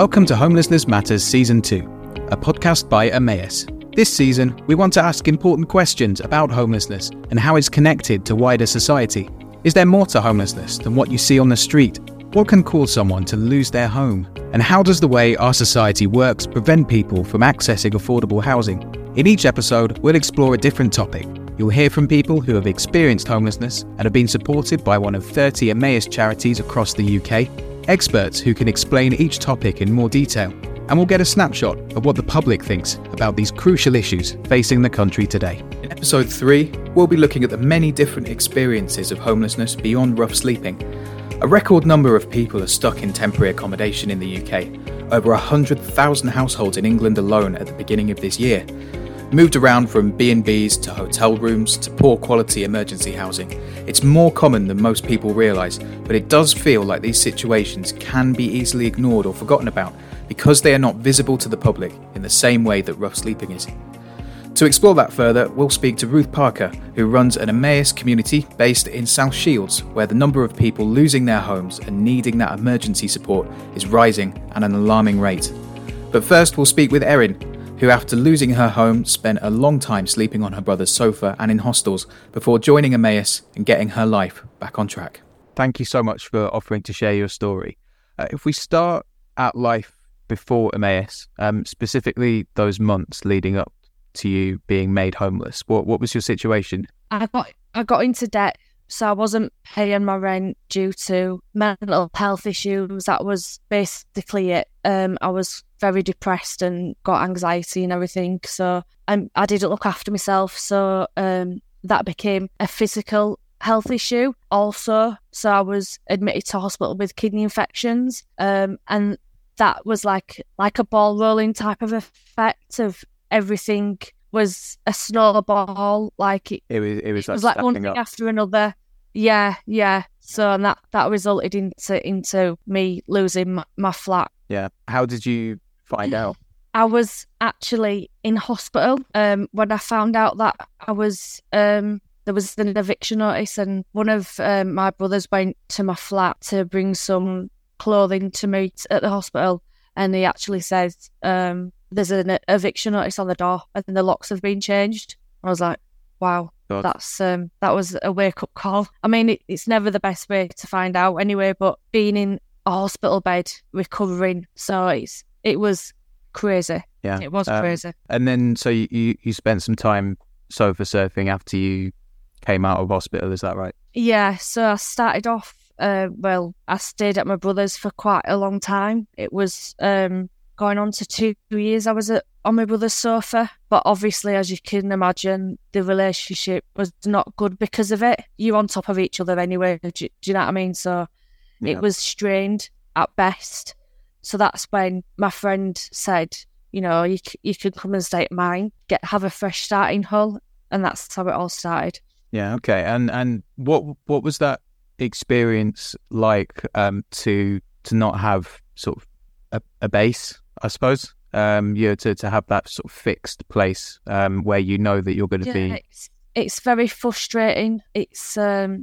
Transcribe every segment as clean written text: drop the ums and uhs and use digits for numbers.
Welcome to Homelessness Matters Season 2, a podcast by Emmaus. This season, we want to ask important questions about homelessness and how it's connected to wider society. Is there more to homelessness than what you see on the street? What can cause someone to lose their home? And how does the way our society works prevent people from accessing affordable housing? In each episode, we'll explore a different topic. You'll hear from people who have experienced homelessness and have been supported by one of 30 Emmaus charities across the UK, experts who can explain each topic in more detail, and we'll get a snapshot of what the public thinks about these crucial issues facing the country today. In episode 3, we'll be looking at the many different experiences of homelessness beyond rough sleeping. A record number of people are stuck in temporary accommodation in the UK, over 100,000 households in England alone at the beginning of this year. Moved around from B&Bs to hotel rooms to poor quality emergency housing. It's more common than most people realise, but it does feel like these situations can be easily ignored or forgotten about because they are not visible to the public in the same way that rough sleeping is. To explore that further, we'll speak to Ruth Parker, who runs an Emmaus community based in South Shields, where the number of people losing their homes and needing that emergency support is rising at an alarming rate. But first, we'll speak with Erin, who after losing her home spent a long time sleeping on her brother's sofa and in hostels before joining Emmaus and getting her life back on track. Thank you so much for offering to share your story. If we start at life before Emmaus, specifically those months leading up to you being made homeless, what was your situation? I got into debt, so I wasn't paying my rent due to mental health issues. That was basically it. I was very depressed and got anxiety and everything, so I didn't look after myself, so that became a physical health issue also. So I was admitted to hospital with kidney infections, and that was like a ball rolling type of effect of everything was a snowball. Like it was like one thing after another. Yeah. So and that resulted into me losing my flat. Yeah. How did you find out? I was actually in hospital when I found out that I was there was an eviction notice, and one of my brothers went to my flat to bring some clothing to me at the hospital, and he actually says there's an eviction notice on the door and the locks have been changed. I was like, wow. God. That was a wake-up call. I mean, it's never the best way to find out anyway, but being in a hospital bed recovering, so it was crazy. Yeah, it was crazy. And then, so you spent some time sofa surfing after you came out of hospital, is that right? Yeah, so I started off, I stayed at my brother's for quite a long time. It was going on to 2 years I was on my brother's sofa, but obviously, as you can imagine, the relationship was not good because of it. You're on top of each other anyway, do you know what I mean? So it was strained at best. So that's when my friend said, you could come and stay at mine, have a fresh start in Hull, and that's how it all started. Yeah, okay. And what was that experience like to not have sort of a base, I suppose? To have that sort of fixed place where you know that you're going to be. It's very frustrating. It's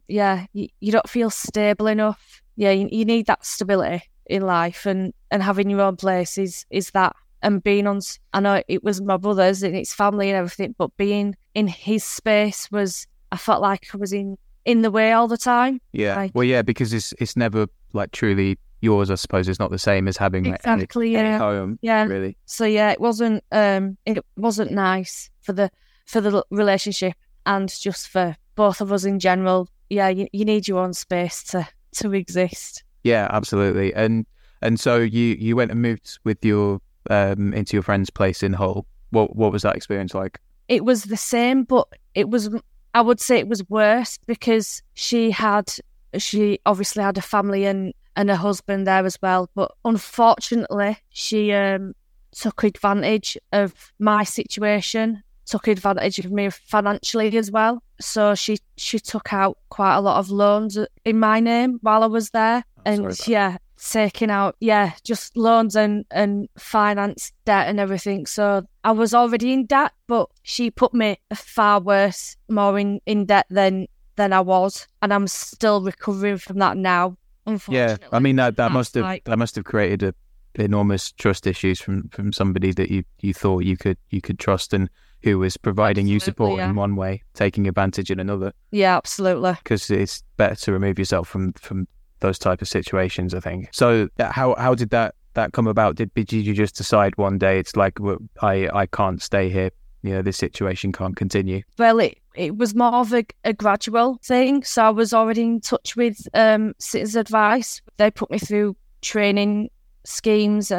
you don't feel stable enough. Yeah, you need that stability in life, and having your own place is that. And being on, I know it was my brother's and it's family and everything, but being in his space I felt like I was in the way all the time. Yeah, because it's never like truly yours, I suppose. It's not the same as having exactly any home. Yeah, really. So yeah, it wasn't nice for the relationship and just for both of us in general. Yeah, you need your own space to exist. Yeah, absolutely. And so you went and moved with your into your friend's place in Hull. What was that experience like? It was the same, but I would say it was worse because she obviously had a family and a husband there as well. But unfortunately, she took advantage of my situation, took advantage of me financially as well. So she took out quite a lot of loans in my name while I was there. Taking out, just loans and finance debt and everything. So I was already in debt, but she put me far worse, more in debt than I was. And I'm still recovering from that now, unfortunately. Yeah, I mean, that must have created enormous trust issues from somebody that you thought you could trust, and who was providing you support in one way, taking advantage in another. Yeah, absolutely. Because it's better to remove yourself from those type of situations, I think. So how did that come about? Did you just decide one day it's like, well, I can't stay here, this situation can't continue? Well, it was more of a gradual thing. So I was already in touch with Citizens Advice. They put me through training schemes,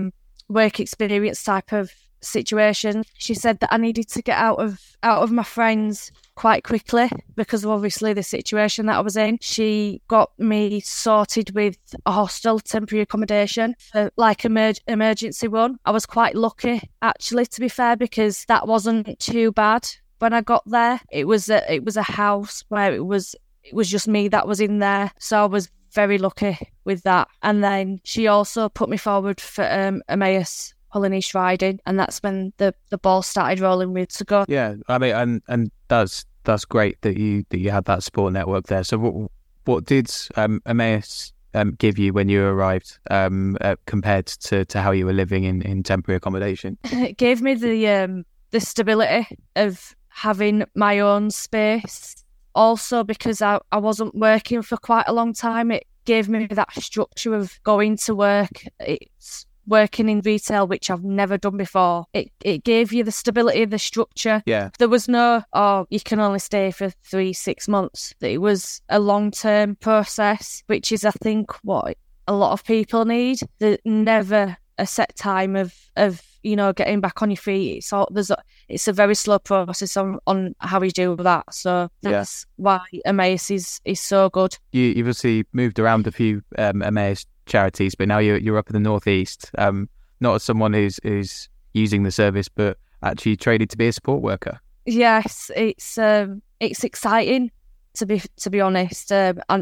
work experience type of situation. She said that I needed to get out of my friends quite quickly because of obviously the situation that I was in. She got me sorted with a hostel, temporary accommodation, for like emergency one. I was quite lucky, actually, to be fair, because that wasn't too bad when I got there. It was a house where it was just me that was in there, so I was very lucky with that. And then she also put me forward for Emmaus Hull-and-East Riding, and that's when the ball started rolling with to go. Yeah, I mean, and that's great that you had that support network there. So what did Emmaus give you when you arrived compared to how you were living in temporary accommodation? It gave me the stability of having my own space. Also, because I wasn't working for quite a long time, it gave me that structure of going to work. It's working in retail, which I've never done before. It gave you the stability, the structure. Yeah. There was no, you can only stay for 3-6 months. It was a long-term process, which is, I think, what a lot of people need. There's never a set time of getting back on your feet. It's a very slow process on how you do that. So that's why Emmaus is so good. You've obviously moved around a few Emmaus charities, but now you're up in the northeast. Not as someone who's using the service, but actually trained to be a support worker. Yes, it's exciting to be honest.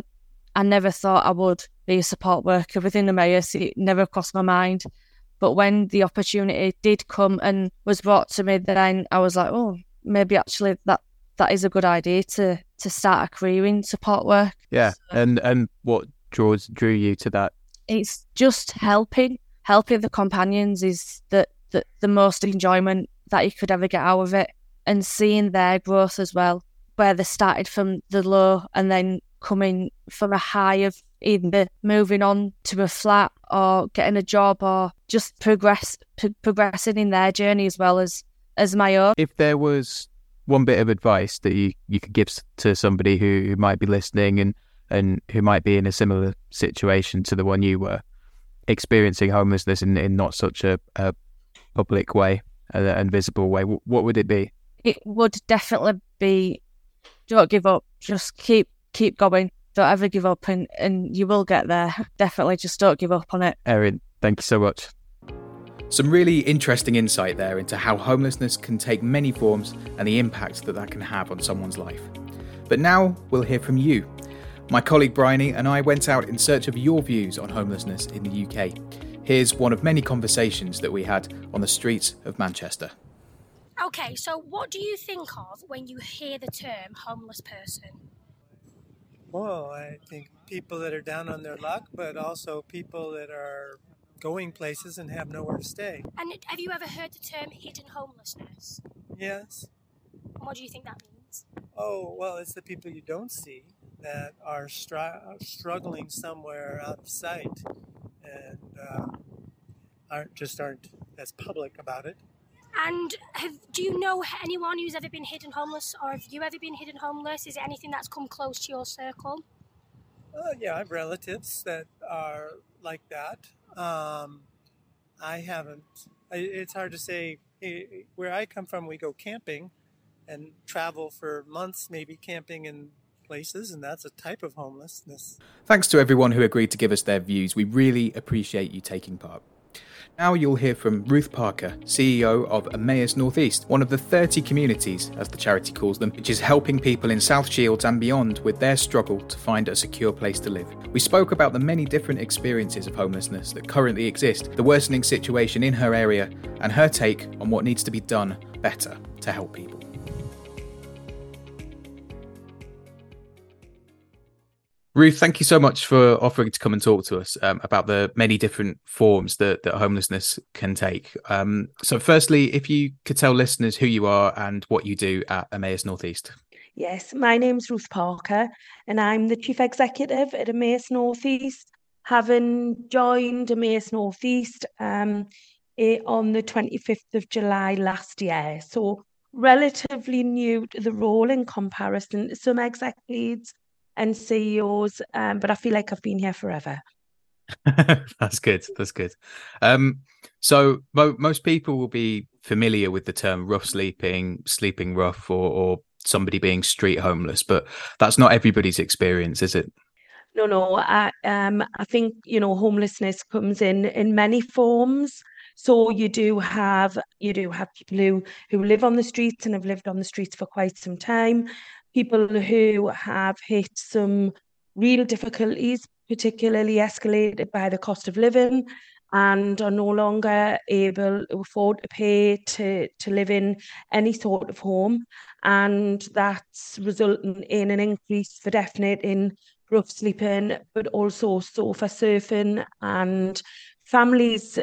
I never thought I would be a support worker within Emmaus. It never crossed my mind. But when the opportunity did come and was brought to me, then I was like, oh, maybe actually that is a good idea to start a career in support work. Yeah, so, and what drew you to that? It's just helping the companions is the most enjoyment that you could ever get out of it, and seeing their growth as well, where they started from the low and then coming from a high of either moving on to a flat or getting a job or just progressing in their journey as well as my own. If there was one bit of advice that you could give to somebody who might be listening and who might be in a similar situation to the one you were, experiencing homelessness in not such a public way and visible way, what would it be? It would definitely be, don't give up, just keep going. Don't ever give up and you will get there. Definitely just don't give up on it. Erin, thank you so much. Some really interesting insight there into how homelessness can take many forms and the impact that can have on someone's life. But now we'll hear from you. My colleague Bryony and I went out in search of your views on homelessness in the UK. Here's one of many conversations that we had on the streets of Manchester. Okay, so what do you think of when you hear the term homeless person? Well, I think people that are down on their luck, but also people that are going places and have nowhere to stay. And have you ever heard the term hidden homelessness? Yes. And what do you think that means? Oh, well, it's the people you don't see that are struggling somewhere out of sight and aren't as public about it. And do you know anyone who's ever been hidden homeless, or have you ever been hidden homeless? Is it anything that's come close to your circle? Yeah, I have relatives that are like that. I haven't. It's hard to say. Where I come from, we go camping and travel for months, maybe camping in places, and that's a type of homelessness. Thanks to everyone who agreed to give us their views. We really appreciate you taking part. Now you'll hear from Ruth Parker, CEO of Emmaus Northeast, one of the 30 communities, as the charity calls them, which is helping people in South Shields and beyond with their struggle to find a secure place to live. We spoke about the many different experiences of homelessness that currently exist, the worsening situation in her area, and her take on what needs to be done better to help people. Ruth, thank you so much for offering to come and talk to us about the many different forms that homelessness can take. So firstly, if you could tell listeners who you are and what you do at Emmaus Northeast. Yes, my name's Ruth Parker and I'm the Chief Executive at Emmaus Northeast, having joined Emmaus Northeast on the 25th of July last year. So relatively new to the role in comparison to some exec leads and CEOs, but I feel like I've been here forever. That's good. That's good. So most people will be familiar with the term rough sleeping, sleeping rough, or somebody being street homeless, but that's not everybody's experience, is it? No. I think, homelessness comes in many forms. So you do have people who live on the streets and have lived on the streets for quite some time, people who have hit some real difficulties, particularly escalated by the cost of living, and are no longer able to afford to pay to live in any sort of home. And that's resulting in an increase for definite in rough sleeping, but also sofa surfing, and families,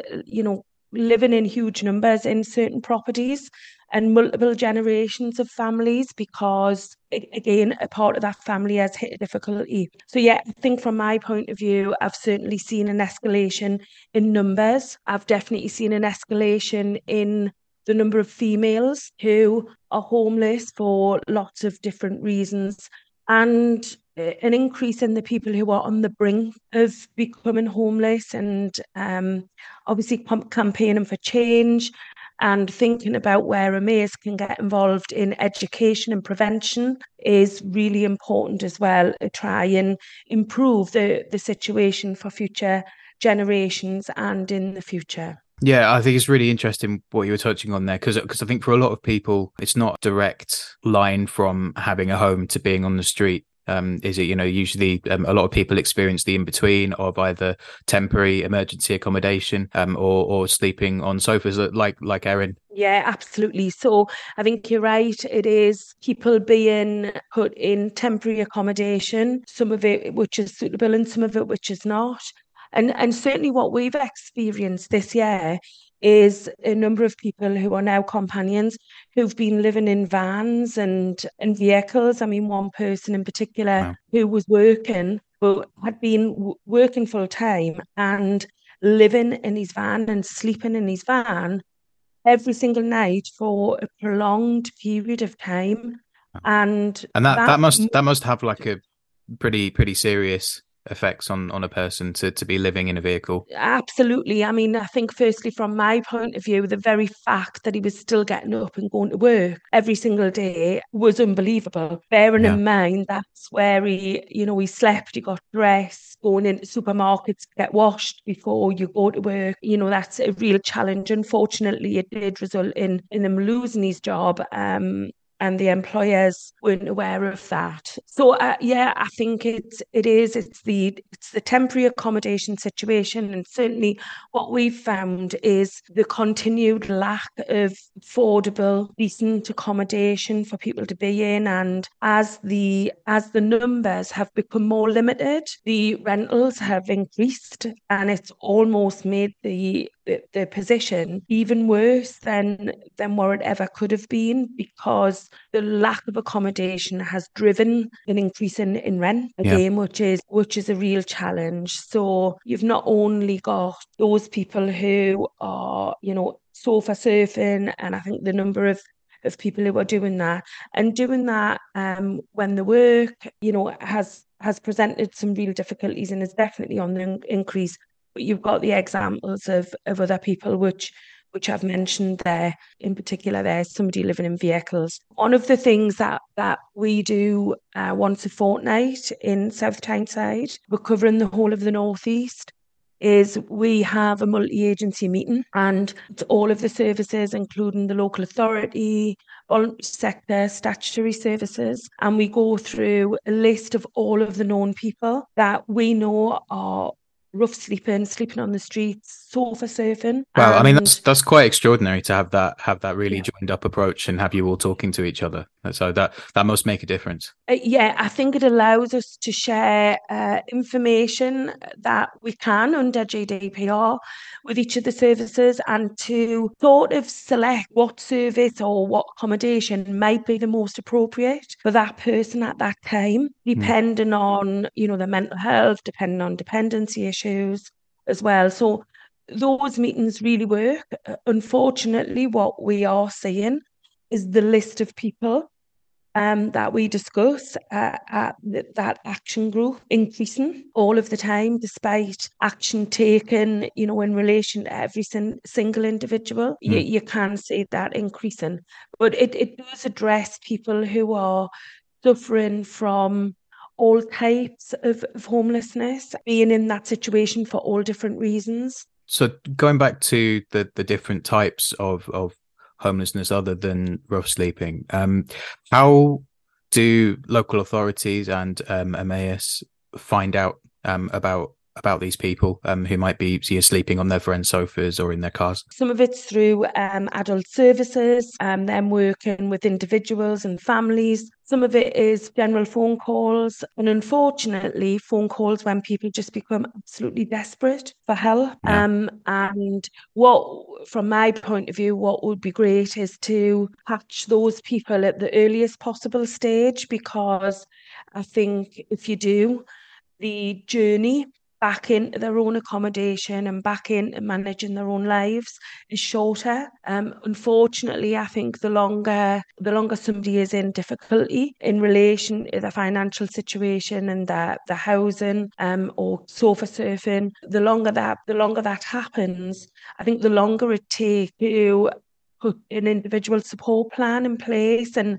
living in huge numbers in certain properties and multiple generations of families, because again, a part of that family has hit a difficulty. So yeah, I think from my point of view, I've certainly seen an escalation in numbers. I've definitely seen an escalation in the number of females who are homeless for lots of different reasons, and an increase in the people who are on the brink of becoming homeless, and obviously campaigning for change and thinking about where Emmaus can get involved in education and prevention is really important as well, to try and improve the situation for future generations and in the future. Yeah, I think it's really interesting what you were touching on there, because I think for a lot of people, it's not a direct line from having a home to being on the street. Is it? Usually a lot of people experience the in-between of either temporary emergency accommodation or sleeping on sofas like Erin. Yeah, absolutely. So I think you're right. It is people being put in temporary accommodation, some of it which is suitable and some of it which is not. And certainly what we've experienced this year is a number of people who are now companions who've been living in vans and vehicles. I mean, one person in particular Wow. who was working, but had been working full time and living in his van and sleeping in his van every single night for a prolonged period of time. And that must have like a pretty serious effects on a person to be living in a vehicle. Absolutely. I mean, I think firstly, from my point of view, the very fact that he was still getting up and going to work every single day was unbelievable. Bearing in mind that's where he slept, he got dressed, going into supermarkets to get washed before you go to work. That's a real challenge. Unfortunately, it did result in him losing his job. And the employers weren't aware of that. So I think it's the temporary accommodation situation, and certainly what we've found is the continued lack of affordable, decent accommodation for people to be in. And as the numbers have become more limited, the rentals have increased, and it's almost made the position even worse than what it ever could have been, because the lack of accommodation has driven an increase in rent again, which is a real challenge. So you've not only got those people who are, sofa surfing, and I think the number of people who are doing that when the work, has presented some real difficulties and is definitely on the increase. But you've got the examples of other people which I've mentioned there. In particular, there's somebody living in vehicles. One of the things that we do once a fortnight in South Tyneside, we're covering the whole of the North East, is we have a multi-agency meeting, and it's all of the services, including the local authority, voluntary sector, statutory services, and we go through a list of all of the known people that we know are rough sleeping on the streets, sofa surfing. Well, I mean, that's quite extraordinary to have that really joined up approach and have you all talking to each other. So that must make a difference. Yeah, I think it allows us to share information that we can under GDPR with each of the services, and to sort of select what service or what accommodation might be the most appropriate for that person at that time, depending on, their mental health, depending on dependency issues as well. So those meetings really work. Unfortunately, what we are seeing is the list of people that we discuss at that action group increasing all of the time, despite action taken, in relation to every single individual. You can see that increasing. But it does address people who are suffering from all types of homelessness, being in that situation for all different reasons. So going back to the different types of homelessness other than rough sleeping, how do local authorities and Emmaus find out about these people who might be sleeping on their friends' sofas or in their cars? Some of it's through adult services, them working with individuals and families. Some of it is general phone calls, and unfortunately, phone calls when people just become absolutely desperate for help. Yeah. And what, from my point of view, what would be great is to catch those people at the earliest possible stage, because I think if you do, the journey back into their own accommodation and back into managing their own lives is shorter. Unfortunately, I think the longer somebody is in difficulty in relation to the financial situation and the housing or sofa surfing, the longer that happens, I think the longer it takes to put an individual support plan in place and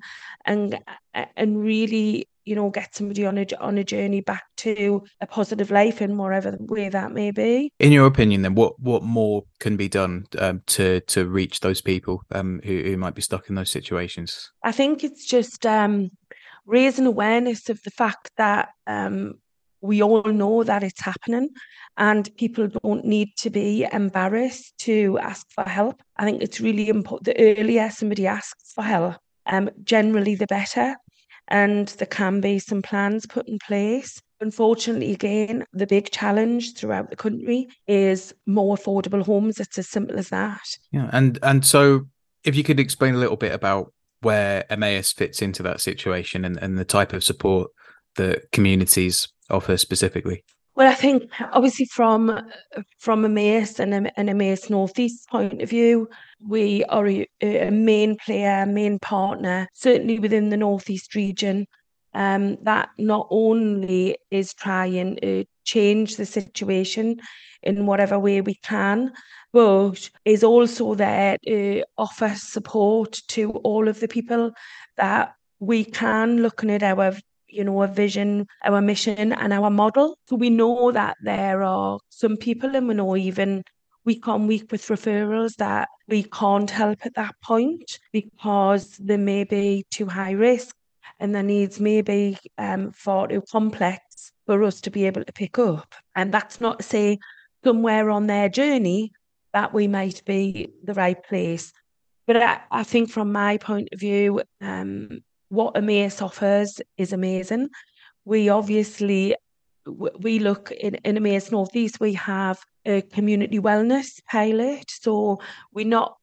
really get somebody on a journey back to a positive life in whatever way that may be. In your opinion, then, what more can be done to reach those people who might be stuck in those situations? I think it's just raising awareness of the fact that we all know that it's happening, and people don't need to be embarrassed to ask for help. I think it's really important. The earlier somebody asks for help, generally the better. And there can be some plans put in place. Unfortunately, again, the big challenge throughout the country is more affordable homes. It's as simple as that. Yeah, and so if you could explain a little bit about where Emmaus fits into that situation and the type of support that communities offer specifically. Well, I think obviously from Emmaus and Emmaus North East point of view, we are a main player, main partner, certainly within the North East region, that not only is trying to change the situation in whatever way we can, but is also there to offer support to all of the people that we can, looking at our a vision, our mission and our model. So we know that there are some people, and we know even week on week with referrals, that we can't help at that point because they may be too high risk and their needs may be far too complex for us to be able to pick up. And that's not to say somewhere on their journey that we might be the right place. But I think from my point of view, what Emmaus offers is amazing. We obviously, we look in Emmaus North East, we have a community wellness pilot. So we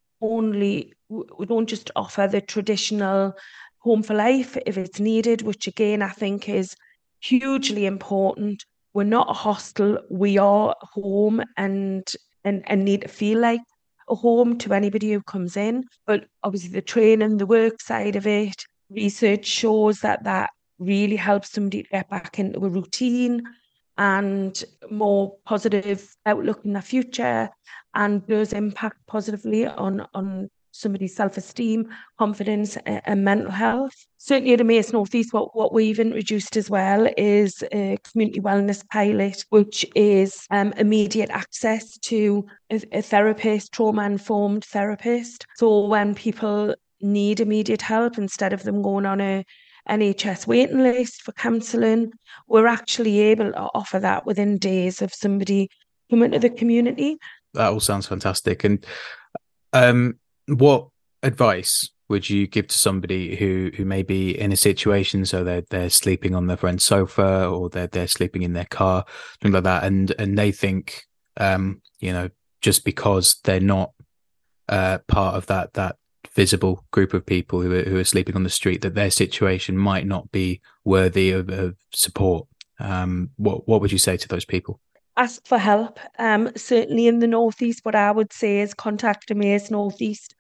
don't just offer the traditional home for life if it's needed, which again, I think is hugely important. We're not a hostel, we are home and need to feel like a home to anybody who comes in. But obviously the training, the work side of it, research shows that really helps somebody to get back into a routine and more positive outlook in the future, and does impact positively on somebody's self-esteem, confidence and mental health. Certainly at Emmaus North East, what we've introduced as well is a community wellness pilot, which is immediate access to a therapist, trauma-informed therapist. So when people need immediate help, instead of them going on a NHS waiting list for counselling, we're actually able to offer that within days of somebody coming to the community. That all sounds fantastic. And what advice would you give to somebody who may be in a situation, so they're sleeping on their friend's sofa, or they're sleeping in their car, something like that, and they think, just because they're not part of that visible group of people who are sleeping on the street, that their situation might not be worthy of support? What would you say to those people? Ask for help. Certainly in the Northeast, what I would say is contact Emmaus Northeast.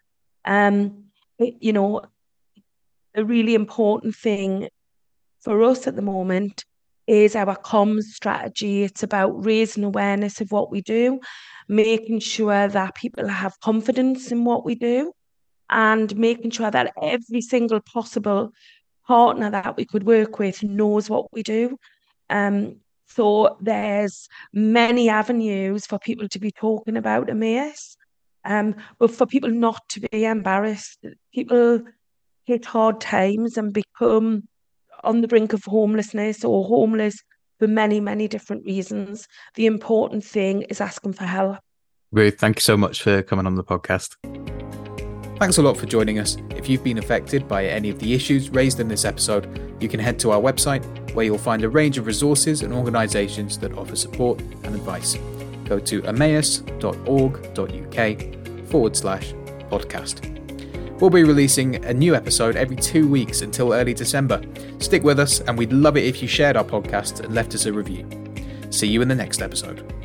A really important thing for us at the moment is our comms strategy. It's about raising awareness of what we do, making sure that people have confidence in what we do, and making sure that every single possible partner that we could work with knows what we do. So there's many avenues for people to be talking about Emmaus, but for people not to be embarrassed. People hit hard times and become on the brink of homelessness or homeless for many, many different reasons. The important thing is asking for help. Ruth, thank you so much for coming on the podcast. Thanks a lot for joining us. If you've been affected by any of the issues raised in this episode, you can head to our website, where you'll find a range of resources and organisations that offer support and advice. Go to emmaus.org.uk/podcast. We'll be releasing a new episode every 2 weeks until early December. Stick with us, and we'd love it if you shared our podcast and left us a review. See you in the next episode.